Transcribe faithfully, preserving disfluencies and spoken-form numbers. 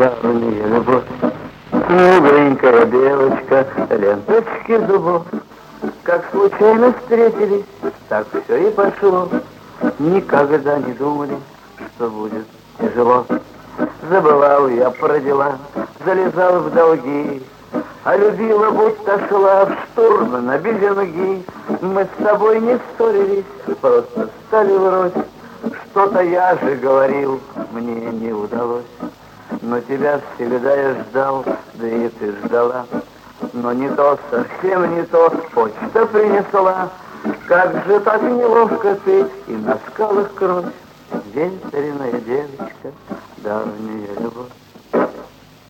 давняя любовь. Смугленькая девочка, ленточки зубов. Как случайно встретились, так все и пошло. Никогда не думали, что будет тяжело. Забывал я про дела, залезал в долги, а любила, будто шла в штурм на Безенги. Мы с тобой не ссорились, просто стали врозь. Что-то я же говорил, мне не удалось. Но тебя всегда я ждал, да и ты ждала. Но не то, совсем не то, почта принесла. Как же так неловко ты, и на скалах кровь. День, старинная девочка, давняя любовь.